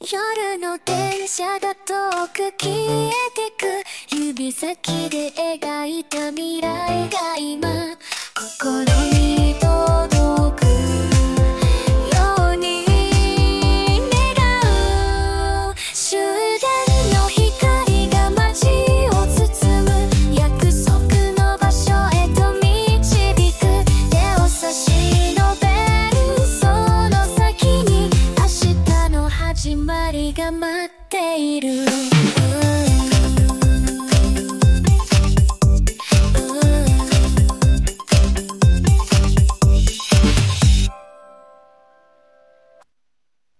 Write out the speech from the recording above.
夜の電車が遠く消えてく、指先で描いた未来が今心に